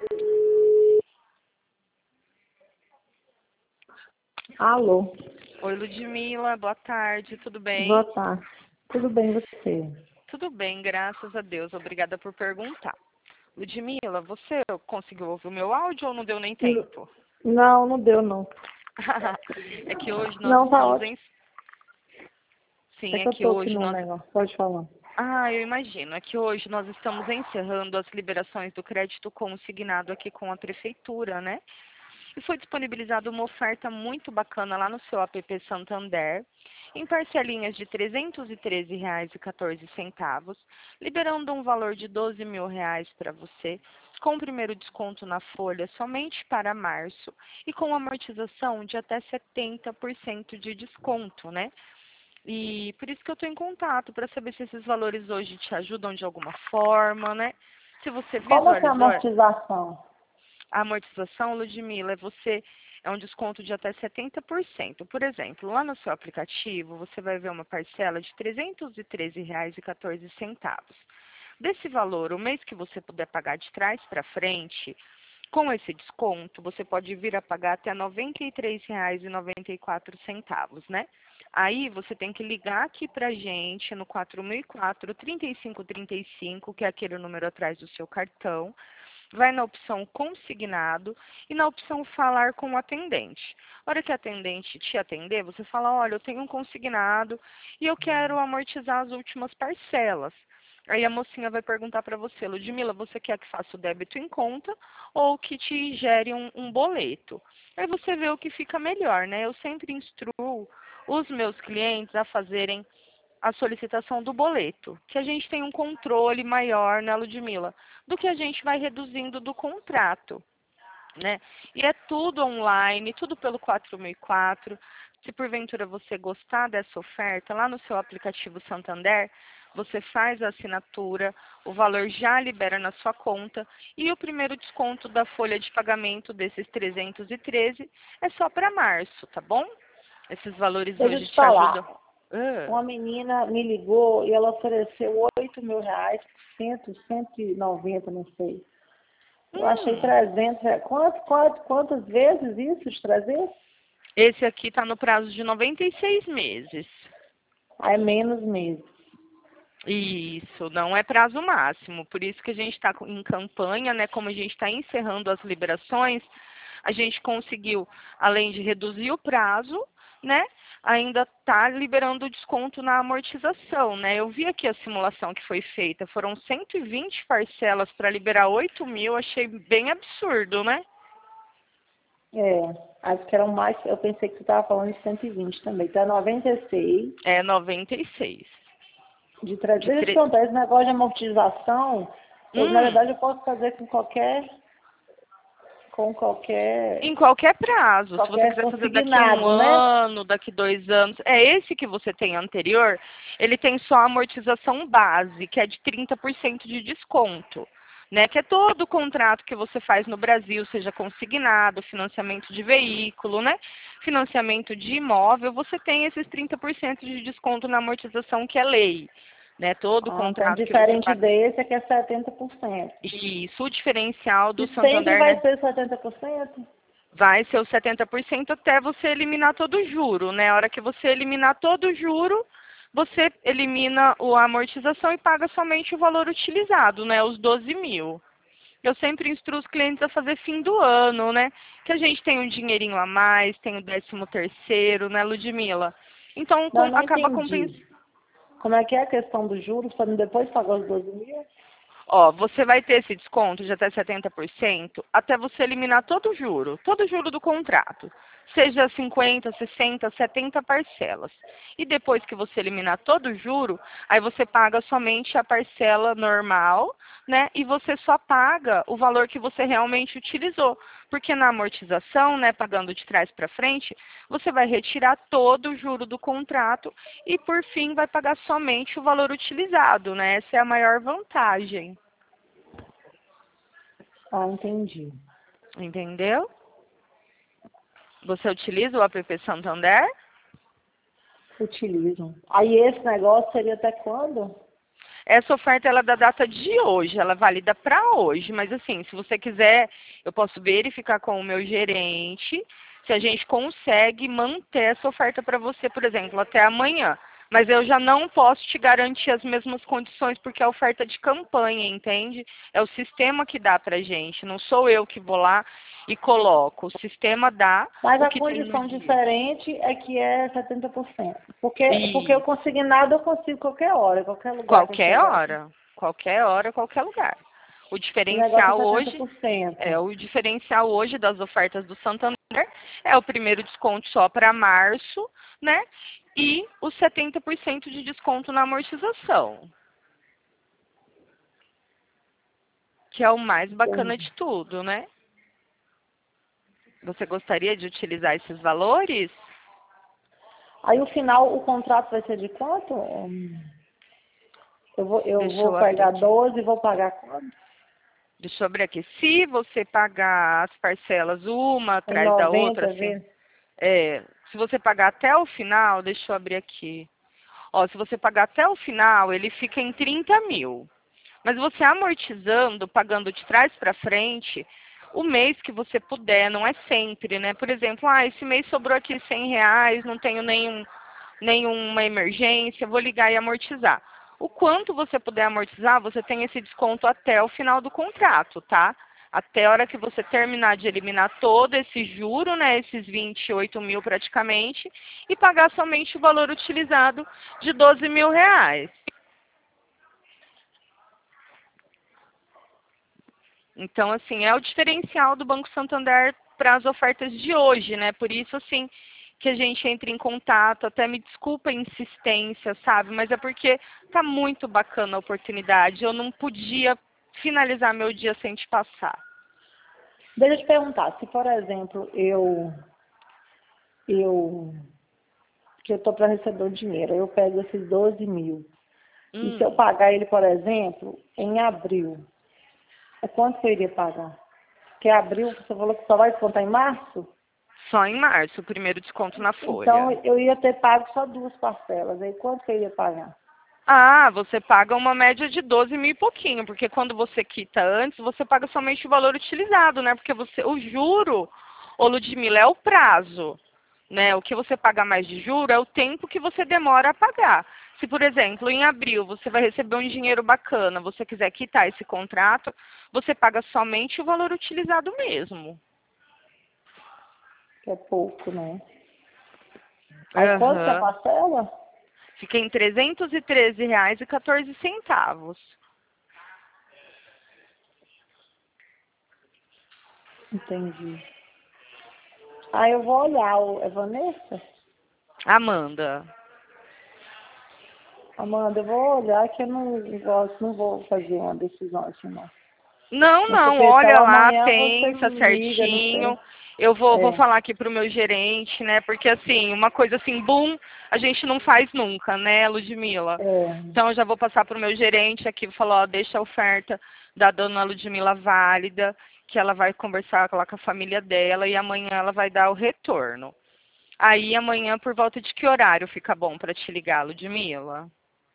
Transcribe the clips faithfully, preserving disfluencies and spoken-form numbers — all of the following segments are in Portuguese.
Alô. Oi, Ludmila, boa tarde, tudo bem? Boa tarde. Tudo bem, e você? Tudo bem, graças a Deus. Obrigada por perguntar. Ludmila, você conseguiu ouvir o meu áudio ou não deu nem tempo? Não, não deu, não. É que hoje nós Não, tá estamos ótimo. em... Sim, É é que eu que tô aqui hoje no nós... negócio. Pode falar. Ah, eu imagino. É que hoje nós estamos encerrando as liberações do crédito consignado aqui com a prefeitura, né? E foi disponibilizada uma oferta muito bacana lá no seu app Santander, em parcelinhas de trezentos e treze reais e quatorze centavos, liberando um valor de doze mil reais para você, com o primeiro desconto na folha somente para março e com amortização de até setenta por cento de desconto, né? E por isso que eu estou em contato, para saber se esses valores hoje te ajudam de alguma forma, né? Se você Como é que é a visualizou, amortização? a amortização, Ludmila, é você é um desconto de até setenta por cento. Por exemplo, lá no seu aplicativo, você vai ver uma parcela de trezentos e treze reais e quatorze centavos. Desse valor, o mês que você puder pagar de trás para frente, com esse desconto, você pode vir a pagar até noventa e três reais e noventa e quatro centavos, né? Aí você tem que ligar aqui pra gente no quatro mil e quatro, trinta e cinco trinta e cinco, que é aquele número atrás do seu cartão. Vai na opção consignado e na opção falar com o atendente. Na hora que a atendente te atender, você fala, olha, eu tenho um consignado e eu quero amortizar as últimas parcelas. Aí a mocinha vai perguntar para você, Ludmila, você quer que faça o débito em conta ou que te gere um, um boleto? Aí você vê o que fica melhor, né? Eu sempre instruo os meus clientes a fazerem a solicitação do boleto, que a gente tem um controle maior, né, Ludmila, do que a gente vai reduzindo do contrato, né? E é tudo online, tudo pelo quatro mil e quatro. Se porventura você gostar dessa oferta, lá no seu aplicativo Santander, você faz a assinatura, o valor já libera na sua conta e o primeiro desconto da folha de pagamento desses trezentos e treze é só para março, tá bom? Esses valores Deixa eu hoje te te ajudam. falar. Ah. Uma menina me ligou e ela ofereceu oito mil reais por cento, cento e noventa, não sei. Eu achei Hum, trezentos reais. Quantas, quantas, quantas vezes isso de trazer? esse aqui está no prazo de noventa e seis meses. Aí menos meses. Isso, não é prazo máximo. Por isso que a gente está em campanha, né? Como a gente está encerrando as liberações, a gente conseguiu, além de reduzir o prazo, né? Ainda está liberando o desconto na amortização, né? Eu vi aqui a simulação que foi feita. Foram cento e vinte parcelas para liberar oito mil. Achei bem absurdo, né? É, acho que eram mais, eu pensei que você estava falando de cento e vinte também. Então é noventa e seis É noventa e seis. de trezentos. De Deixa eu te tre... contar, esse negócio de amortização, eu, na Hum. verdade eu posso fazer com qualquer, com qualquer, Em qualquer prazo, se você qualquer quiser fazer daqui a um consignado, né? ano, daqui dois anos, é esse que você tem anterior, ele tem só a amortização base, que é de trinta por cento de desconto, né? Que é todo o contrato que você faz no Brasil, seja consignado, financiamento de veículo, né? Financiamento de imóvel, você tem esses trinta por cento de desconto na amortização que é lei, né? Todo Ah, então contrato que você diferente paga. desse é que é setenta por cento. Isso, o diferencial do E sempre Santander, vai né? ser setenta por cento? Vai ser os setenta por cento até você eliminar todo o juro, né? A hora que você eliminar todo o juro, você elimina o- a amortização e paga somente o valor utilizado, né? Os doze mil. Eu sempre instruo os clientes a fazer fim do ano, né? Que a gente tem um dinheirinho a mais, tem o décimo terceiro, né, Ludmila? Então, Não, com- não acaba compensando. entendi. Como é que é a questão dos juros, para depois pagar os doze mil? Ó, você vai ter esse desconto de até setenta por cento até você eliminar todo o juro, todo o juro do contrato. Seja cinquenta, sessenta, setenta parcelas. E depois que você eliminar todo o juro, aí você paga somente a parcela normal, né? E você só paga o valor que você realmente utilizou. Porque na amortização, né, pagando de trás para frente, você vai retirar todo o juro do contrato e por fim vai pagar somente o valor utilizado, né? Essa é a maior vantagem. Ah, entendi. Entendeu? Você utiliza o app Santander? Utilizam. Aí esse negócio seria até quando? Essa oferta ela é da data de hoje, ela é válida para hoje, mas assim, se você quiser, eu posso verificar com o meu gerente se a gente consegue manter essa oferta para você, por exemplo, até amanhã. Mas eu já não posso te garantir as mesmas condições, porque é oferta de campanha, entende? É o sistema que dá pra gente, não sou eu que vou lá e coloco. O sistema dá Mas o a que tem no condição dia. diferente é que é setenta por cento. Porque, porque eu E consignado eu consigo qualquer hora, qualquer lugar que eu qualquer chegar. hora, qualquer hora, qualquer lugar. O O negócio é diferencial setenta hoje por cento. é o diferencial hoje das ofertas do Santander é o primeiro desconto só para março, né? E os setenta por cento de desconto na amortização, que é o mais bacana Entendi. de tudo, né? Você gostaria de utilizar esses valores? Aí o final, o contrato vai ser de quanto? Hum, Eu vou, eu Deixa vou eu abrir pegar aqui. doze e vou pagar quanto? Deixa eu abrir aqui. Se você pagar as parcelas uma Em atrás da outra, noventa assim, vezes? é, se você pagar até o final, deixa eu abrir aqui. Ó, se você pagar até o final, ele fica em trinta mil. Mas você amortizando, pagando de trás para frente, o mês que você puder, não é sempre, né? Por exemplo, ah, esse mês sobrou aqui cem reais, não tenho nenhum, nenhuma emergência, vou ligar e amortizar. O quanto você puder amortizar, você tem esse desconto até o final do contrato, tá? Até a hora que você terminar de eliminar todo esse juro, né, esses vinte e oito mil praticamente, e pagar somente o valor utilizado de doze mil reais. Então, assim, é o diferencial do Banco Santander para as ofertas de hoje, né? Por isso, assim, que a gente entra em contato. Até me desculpa a insistência, sabe? Mas é porque tá muito bacana a oportunidade. Eu não podia finalizar meu dia sem te passar. Deixa eu te perguntar, se por exemplo, eu, eu, que eu estou para receber o dinheiro, eu pego esses doze mil, e se eu Hum, pagar ele, por exemplo, em abril, é quanto que eu iria pagar? Porque abril, você falou que só vai contar em março? só em março, o primeiro desconto na Então, folha. eu ia ter pago só duas parcelas. Aí, quanto que eu ia pagar? Ah, você paga uma média de doze mil e pouquinho, porque quando você quita antes, você paga somente o valor utilizado, né? Porque você, o juro, ô Ludmila, é o prazo, né? O que você paga mais de juro é o tempo que você demora a pagar. Se, por exemplo, em abril você vai receber um dinheiro bacana, você quiser quitar esse contrato, você paga somente o valor utilizado mesmo. Que é pouco, né? Aí, quanto que é a Aham. parcela? Fica em trezentos e treze reais e quatorze centavos. Entendi. Aí, eu vou olhar. O, é Vanessa? Amanda. Amanda, eu vou olhar que eu não gosto, não vou fazer uma decisão assim, não. Não, Mas não, porque então olha lá, amanhã você pensa me liga, não certinho. sei. Eu vou, vou É, falar aqui pro meu gerente, né? Porque assim, uma coisa assim, boom, a gente não faz nunca, né, Ludmila? é. Então eu já vou passar pro meu gerente aqui, falar, ó, deixa a oferta da dona Ludmila válida, que ela vai conversar lá com a família dela e amanhã ela vai dar o retorno. Aí amanhã, por volta de que horário fica bom para te ligar, Ludmila?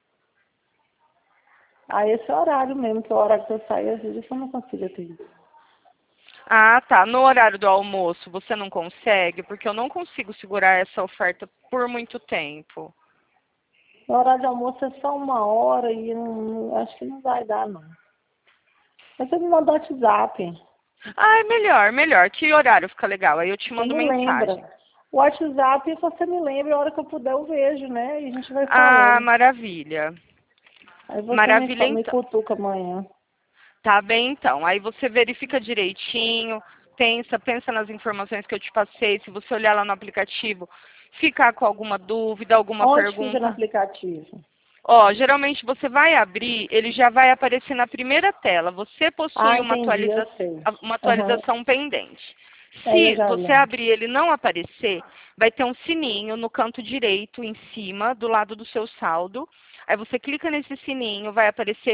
Aí esse horário mesmo, que é o horário que eu saio, às vezes eu não consigo atender. Ah, tá. No horário do almoço você não consegue? Porque eu não consigo segurar essa oferta por muito tempo. O horário de almoço é só uma hora e não, não- acho que não vai dar, não. Mas você me manda o WhatsApp. Ah, é melhor, melhor. Que horário fica legal? Aí eu te Você mando me mensagem. lembra. O WhatsApp, você me lembra, a hora que eu puder eu vejo, né? E a gente vai Ah, falando. maravilha. Aí você me, Maravilha, fa- me então. cutuca amanhã. Tá bem, então. Aí você verifica direitinho, pensa, pensa nas informações que eu te passei. Se você olhar lá no aplicativo, ficar com alguma dúvida, alguma Onde fica no pergunta, aplicativo? ó, geralmente você vai abrir, ele já vai aparecer na primeira tela. Você Ah, possui uma, entendi, eu atualiza sei. uma Aham. atualização pendente. Aí eu Se já você lembro. abrir e ele não aparecer, vai ter um sininho no canto direito, em cima, do lado do seu saldo. Aí você clica nesse sininho, vai aparecer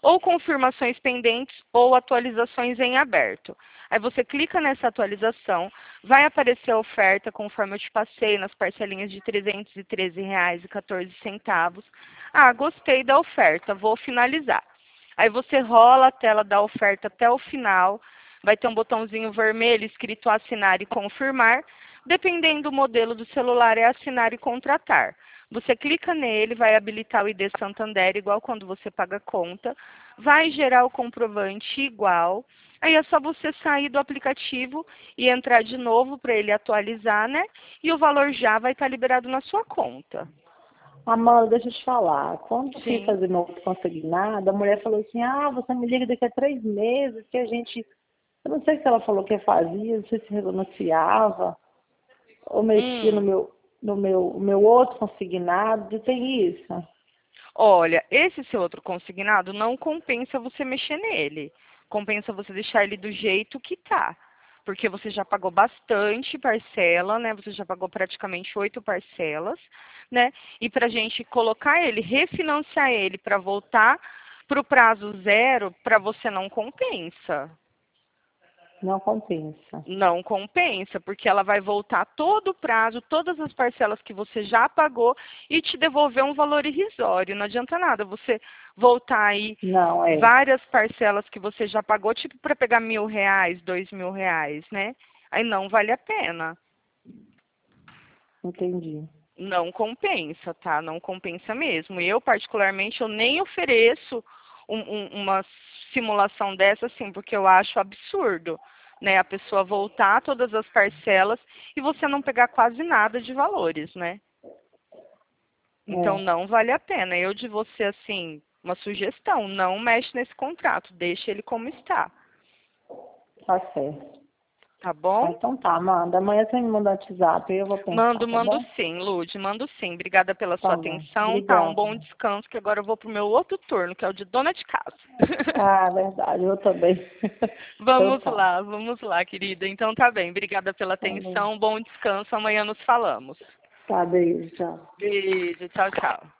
ou confirmações pendentes ou atualizações em aberto. Aí você clica nessa atualização, vai aparecer a oferta conforme eu te passei nas parcelinhas de trezentos e treze reais e quatorze centavos. Ah, gostei da oferta, vou finalizar. Aí você rola a tela da oferta até o final, vai ter um botãozinho vermelho escrito assinar e confirmar. Dependendo do modelo do celular, é assinar e contratar. Você clica nele, vai habilitar o I D Santander, igual quando você paga a conta. Vai gerar o comprovante igual. Aí é só você sair do aplicativo e entrar de novo para ele atualizar, né? E o valor já vai estar liberado na sua conta. Amanda, deixa eu te falar. Quando eu fui Sim. fazer meu consignado, a mulher falou assim, ah, você me liga daqui a três meses, que a gente... Eu não sei se ela falou que fazia, não sei se renunciava, ou mexia no Hum. meu, no meu, meu outro consignado, tem isso? Olha, esse seu outro consignado não compensa você mexer nele. Compensa você deixar ele do jeito que tá. Porque você já pagou bastante parcela, né? Você já pagou praticamente oito parcelas, né? E para a gente colocar ele, refinanciar ele para voltar para o prazo zero, para você não compensa. Não compensa. Não compensa, porque ela vai voltar todo o prazo, todas as parcelas que você já pagou e te devolver um valor irrisório. Não adianta nada você voltar aí Não, é. várias parcelas que você já pagou, tipo para pegar mil reais, dois mil reais, né? Aí não vale a pena. Entendi. Não compensa, tá? Não compensa mesmo. Eu, particularmente, eu nem ofereço um- um- uma simulação dessa, assim, porque eu acho absurdo, né? A pessoa voltar todas as parcelas e você não pegar quase nada de valores, né? Então, É, não vale a pena. Eu de você, assim, uma sugestão, não mexe nesse contrato, deixa ele como está, tá certo. tá Ah, bom? então tá, manda. Amanhã você me manda o WhatsApp, eu vou pensar, Mando, tá mando bom? sim, Lude, mando sim. Obrigada pela sua Tá bom. atenção, tá? Um Obrigada. bom descanso, que agora eu vou pro meu outro turno, que é o de dona de casa. Ah, verdade, eu também. Então Vamos tá. lá, vamos lá, querida. Então tá bem. Obrigada pela Falou. atenção, bom descanso. Amanhã nos falamos. Tá, beijo, tchau. Beijo, tchau, tchau.